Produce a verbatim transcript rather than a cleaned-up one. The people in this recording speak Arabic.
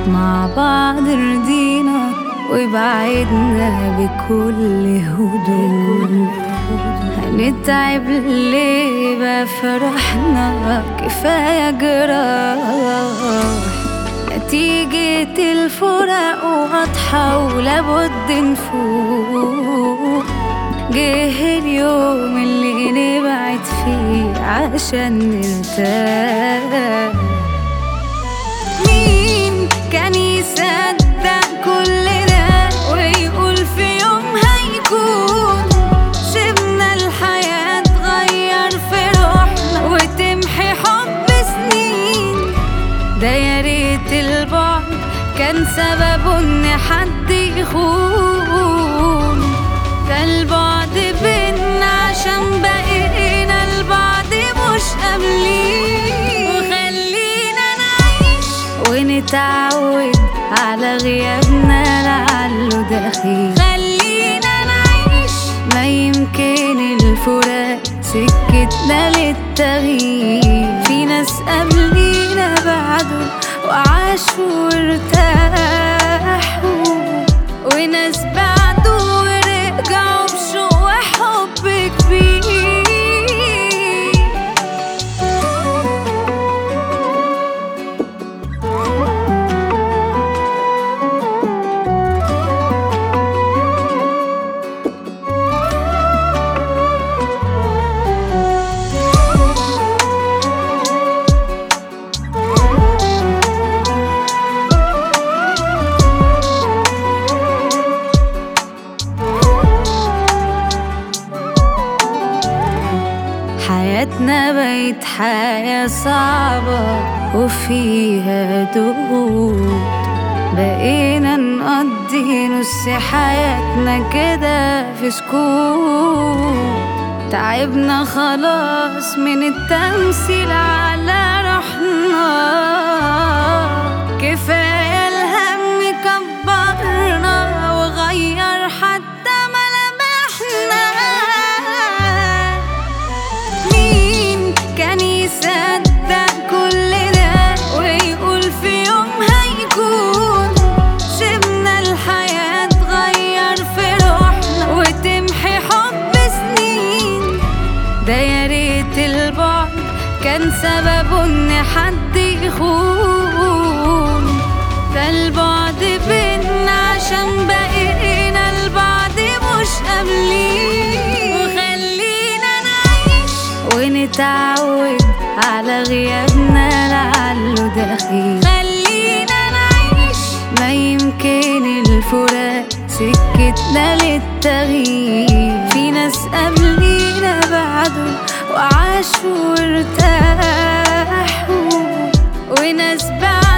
مع بعض رضينا وبعدنا بكل هدوء. هنتعب ليه بقى فرحنا كفاية جراح. نتيجة الفراق واضحة ولابد نفوق. جه اليوم اللي نبعد فيه عشان نرتاح. مين كان يصدق كل ده ويقول في يوم هيكون شبنا الحياة تغير في روحنا وتمحي حب سنين؟ ده يا ريت البعد كان سببه ان حد يخون. ده البعد بينا عشان بقينا البعد مش قابلين. وخلينا نعيش ونتعود على غيابنا لعله دخيل. خلينا نعيش ما يمكن الفراق سكتنا للتغيير. في ناس قبلينا بعده وعاشوا وارتاحوا، وناس بعده ورجعوا بشوق وحب كبير. حياتنا بقت حياة صعبة وفيها ضغوط. بقينا نقضي نص حياتنا كده في سكوت. تعبنا خلاص من التمثيل على روحنا. كفاية الهم كبرنا وغير حتى ملامحنا. كان يصدق كل ده ويقول في يوم هيكون شبنا الحياة تغير في روحنا وتمحي حب سنين؟ ده يا ريت البعد كان سببه ان حد يخون. ده البعد بينا عشان بقينا البعد مش قابلين. وخلينا نعيش ونتعود على غيابنا لعله دخيل. خلينا نعيش ما يمكن الفراق سكتنا للتغيير. في ناس قبلينا بعده وعاشوا وارتاحوا، وناس بعده